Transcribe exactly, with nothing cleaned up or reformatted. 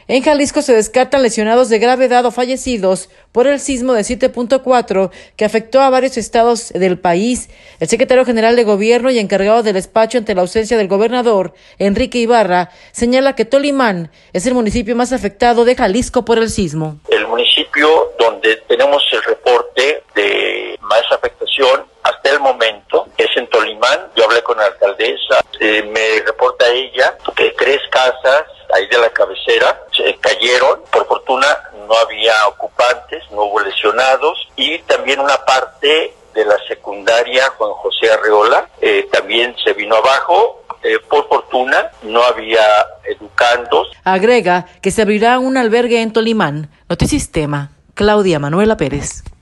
En Jalisco se descartan lesionados de gravedad o fallecidos por el sismo de siete punto cuatro que afectó a varios estados del país. El secretario general de Gobierno y encargado del despacho ante la ausencia del gobernador, Enrique Ibarra, señala que Tolimán es el municipio más afectado de Jalisco por el sismo. El municipio donde tenemos el reporte de más afectación hasta el momento es en Tolimán. Yo hablé con la alcaldesa, eh, me reporta ella que tres casas ahí de la cabecera se cayeron. Por fortuna no había ocupantes, no hubo lesionados, y también una parte de la secundaria Juan José Arreola eh, también se vino abajo. Eh, por fortuna no había educandos. Agrega que se abrirá un albergue en Tolimán. Notisistema, Claudia Manuela Pérez.